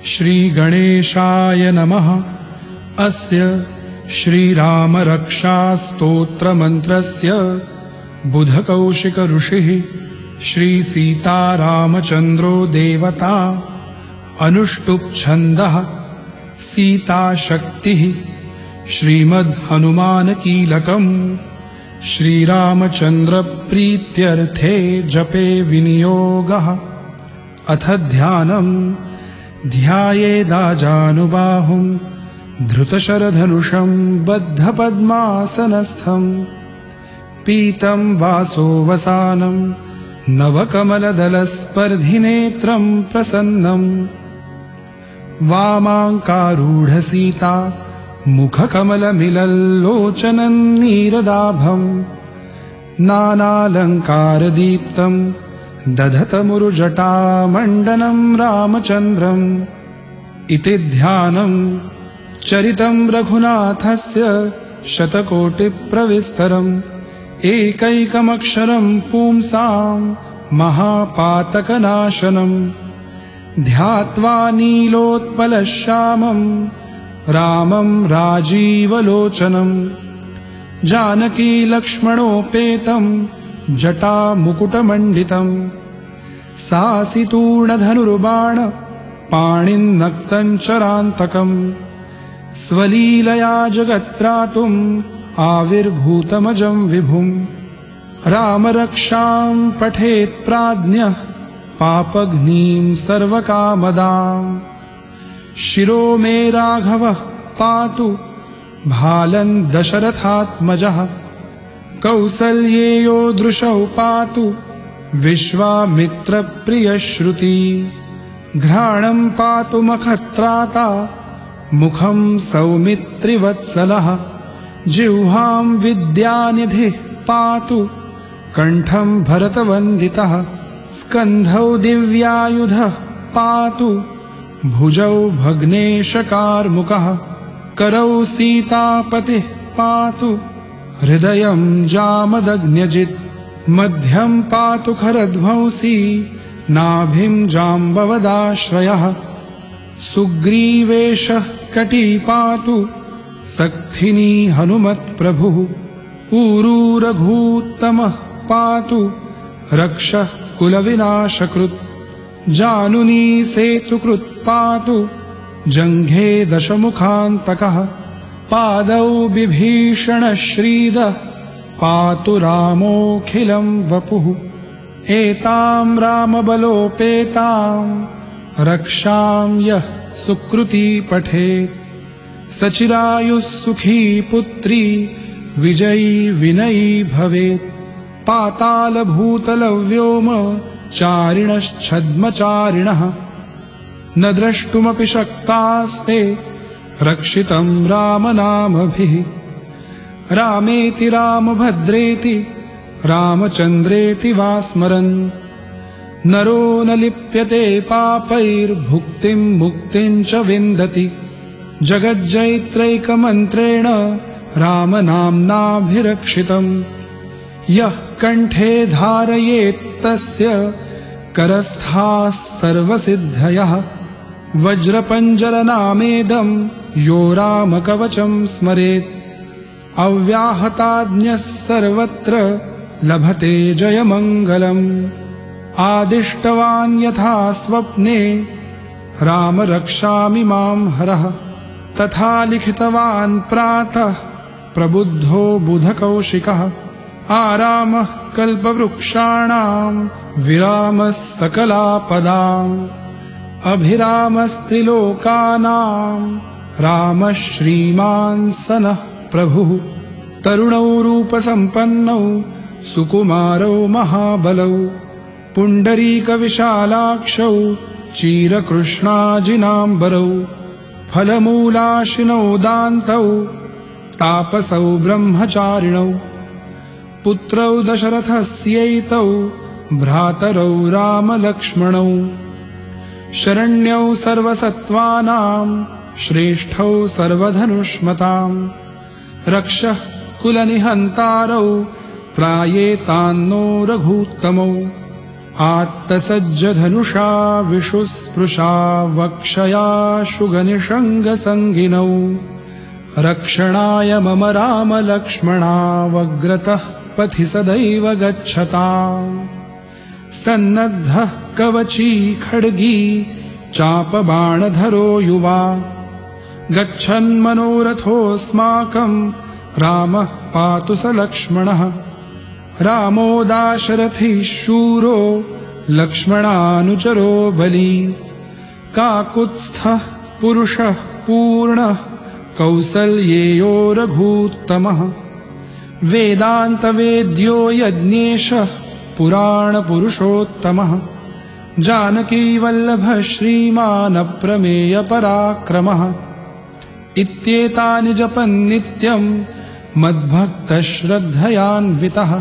श्रीगणेशाय नमः। अस्य श्रीरामरक्षास्तोत्रमन्त्रस्य बुधकौशिक ऋषिः श्रीसीतारामचन्द्रो देवता। अनुष्टुप् छन्दः सीताशक्तिः श्रीमद्हनुमानकीलकम्। श्रीरामचन्द्रप्रीत्यर्थे जपे विनियोगः। अथ ध्यानम्। ध्यायेदाजानुबाहुं धृतशरधनुषं बद्धपद्मासनस्थं। पीतं वासोवसानं नवकमलदलस्पर्धिनेत्रं प्रसन्नं। वामाङ्कारूढसीता मुखकमलमिलल्लोचनं नीरदाभं। नानालङ्कारदीप्तं दधतमुरुजटामण्डनं रामचन्द्रम्। इति ध्यानं। चरितं रघुनाथस्य शतकोटिप्रविस्तरम्। एकैकमक्षरं पुंसां महापातकनाशनम्। ध्यात्वा नीलोत्पलश्यामं रामं राजीवलोचनं। जानकीलक्ष्मणोपेतं जटामुकुटमण्डितं। सासितूर्णधनुर्बाण पाणिन्नक्तं चरान्तकम्। स्वलीलया जगत्त्रातुम् आविर्भूतमजं विभुम्। रामरक्षां पठेत् प्राज्ञः पापघ्नीं सर्वकामदाम्। शिरो मे राघवः पातु भालन् दशरथात्मजः। कौसल्येयो दृशौ पातु विश्वामित्रप्रियश्रुती। घ्राणं पातु मखत्राता मुखं सौमित्रिवत्सलः। जिह्वां विद्यानिधिः पातु कण्ठं भरतवन्दितः। स्कन्धौ दिव्यायुधः पातु भुजौ भग्नेशकार्मुकः। करौ सीतापतिः पातु हृदयं जामदग्न्यजित्। मध्यं पातु खरध्वंसी नाभिं जाम्बवदाश्रयः। सुग्रीवेशः कटी पातु सक्थिनी हनुमत्प्रभुः। ऊरू रघूत्तमः पातु रक्षः कुलविनाशकृत्। जानुनी सेतुकृत् पातु जङ्घे दशमुखान्तकः। पादौ बिभीषणश्रीदः पातु रामोऽखिलं वपुः। एतां रामबलोपेतां रक्षां यः सुकृती पठेत्। सचिरायुः सुखी पुत्री विजयी विनयी भवेत्। पातालभूतलव्योम चारिणश्छद्मचारिणः। न द्रष्टुमपि शक्तास्ते रक्षितं रामनामभिः। रामेति रामभद्रेति रामचन्द्रेति वा स्मरन्। नरो न लिप्यते पापैर्भुक्तिं मुक्तिं च विन्दति। जगज्जैत्रैकमन्त्रेण रामनाम्नाभिरक्षितम्। यः कण्ठे धारयेत् तस्य करस्थाः सर्वसिद्धयः। वज्रपञ्जरनामेदं यो रामकवचं स्मरेत्। अव्याहताज्ञः सर्वत्र लभते जयमङ्गलम्। आदिष्टवान् यथा स्वप्ने राम रक्षामि मां हरः। तथा लिखितवान् प्रातः प्रबुद्धो बुधकौशिकः। आरामः कल्पवृक्षाणां विरामः सकलापदाम्। अभिरामस्त्रिलोकानां रामः श्रीमान् सनः प्रभुः। तरुणौ रूपसम्पन्नौ सुकुमारौ महाबलौ। पुण्डरीकविशालाक्षौ चीरकृष्णाजिनाम्बरौ। फलमूलाशिनौ दान्तौ तापसौ ब्रह्मचारिणौ। पुत्रौ दशरथस्यैतौ भ्रातरौ रामलक्ष्मणौ। शरण्यौ सर्वसत्त्वानां श्रेष्ठौ सर्वधनुष्मताम्। रक्षः कुलनिहन्तारौ त्रायेतान्नो रघूत्तमौ। आत्तसज्जधनुषा विषुस्पृशा वक्षया शुगनिषङ्गसङ्गिनौ रक्षणाय मम राम लक्ष्मणावग्रतः पथि सदैव गच्छता सन्नद्धः कवची खड्गी चापबाणधरो युवा गच्छन्मनोरथोऽस्माकं रामः पातु स लक्ष्मणः रामो दाशरथिः शूरो लक्ष्मणानुचरो बली काकुत्स्थः पुरुषः पूर्णः कौसल्येयो रघूत्तमः वेदान्तवेद्यो यज्ञेशः पुराणपुरुषोत्तमः जानकीवल्लभः श्रीमानप्रमेयपराक्रमः इत्येतानि जपन्नित्यं मद्भक्तः श्रद्धयान्वितः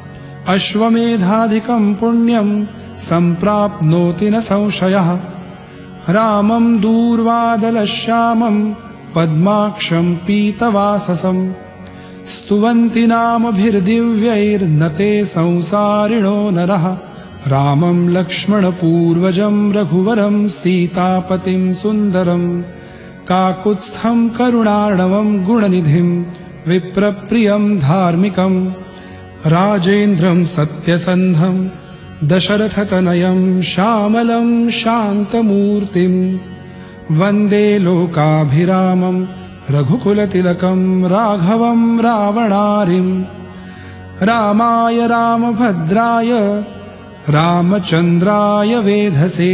अश्वमेधाधिकं पुण्यं सम्प्राप्नोति न संशयः रामं दूर्वादलश्यामं पद्माक्षं पीतवाससं स्तुवन्ति नामभिर्दिव्यैर्न ते संसारिणो नरः रामं लक्ष्मणपूर्वजं रघुवरं सीतापतिं सुन्दरं काकुत्स्थं करुणार्णवं गुणनिधिं विप्रप्रियं धार्मिकं राजेन्द्रं सत्यसन्धं दशरथतनयं श्यामलं शान्तमूर्तिं वन्दे लोकाभिरामं रघुकुलतिलकं राघवं रावणारिं रामाय रामभद्राय रामचन्द्राय वेधसे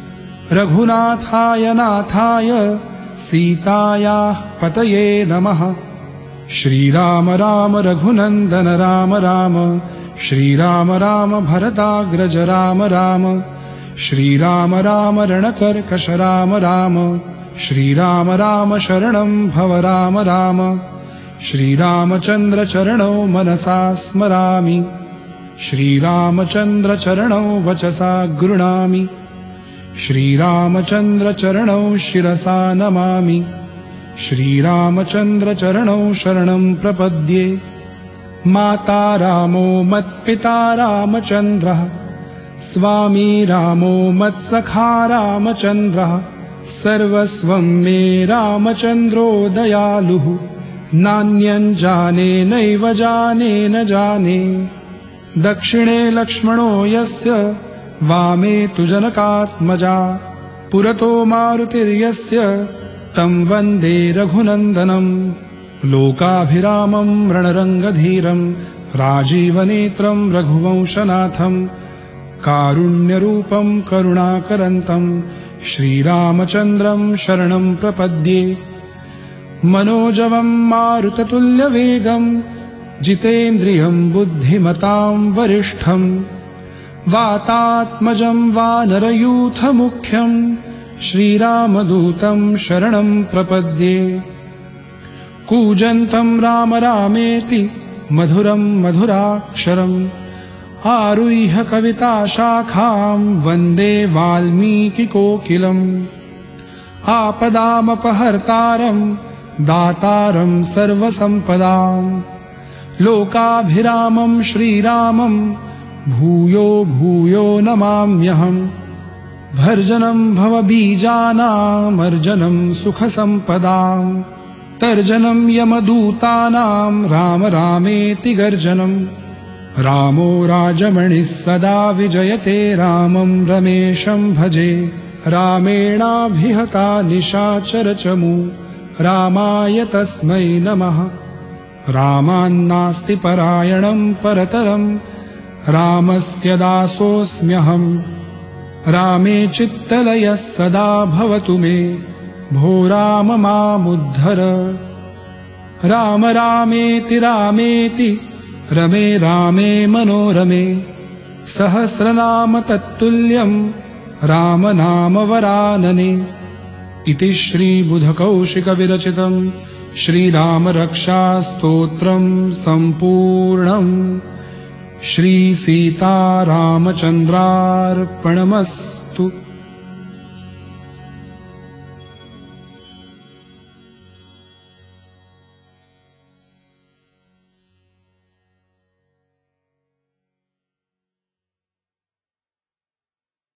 रघुनाथाय नाथाय सीतायाः पतये नमः श्रीराम राम रघुनन्दन राम राम श्रीराम राम भरताग्रज राम राम श्रीराम राम रणकर्कश राम राम श्रीराम राम शरणं भव राम राम श्रीरामचन्द्र चरणौ मनसा स्मरामि श्रीरामचन्द्र चरणौ वचसा गृह्णामि श्रीरामचन्द्र चरणौ शिरसा नमामि श्रीरामचन्द्र चरणौ शरणं प्रपद्ये माता रामो मत्पिता रामचन्द्रः स्वामी रामो मत्सखा रामचन्द्रः सर्वस्वं मे रामचन्द्रो दयालुः नान्यं जाने नैव जाने न जाने दक्षिणे लक्ष्मणो यस्य वामे तु जनकात्मजा पुरतो मारुतिर्यस्य तं वन्दे रघुनन्दनं लोकाभिरामं रणरङ्गधीरं राजीवनेत्रं रघुवंशनाथं कारुण्यरूपं करुणाकरन्तं श्रीरामचन्द्रं शरणं प्रपद्ये मनोजवं मारुततुल्यवेगं जितेन्द्रियं बुद्धिमतां वरिष्ठं वातात्मजं वानरयूथमुख्यं श्रीरामदूतं शरणं प्रपद्ये कूजन्तं राम रामेति मधुरं मधुराक्षरम् आरुह्य कविताशाखां वन्दे वाल्मीकिकोकिलम् आपदामपहर्तारं दातारं सर्वसम्पदां लोकाभिरामं श्रीरामं भूयो भूयो नमाम्यहम् भर्जनं भवबीजानामर्जनं सुखसम्पदां तर्जनं यमदूतानां राम रामेति गर्जनं रामो राजमणिः सदा विजयते रामं रमेशं भजे रामेणाभिहता निशाचरचमू रामाय तस्मै नमः रामान्नास्ति परायणं परतरं रामस्य दासोऽस्म्यहम् रामे चित्तलयः सदा भवतु मे भो राम मामुद्धर राम रामेति रामेति रमे रामे मनोरमे सहस्रनाम तत्तुल्यं राम नाम वरानने इति श्रीबुधकौशिकविरचितं श्रीरामरक्षास्तोत्रं सम्पूर्णम् श्रीसीतारामचन्द्रार्पणमस्तु।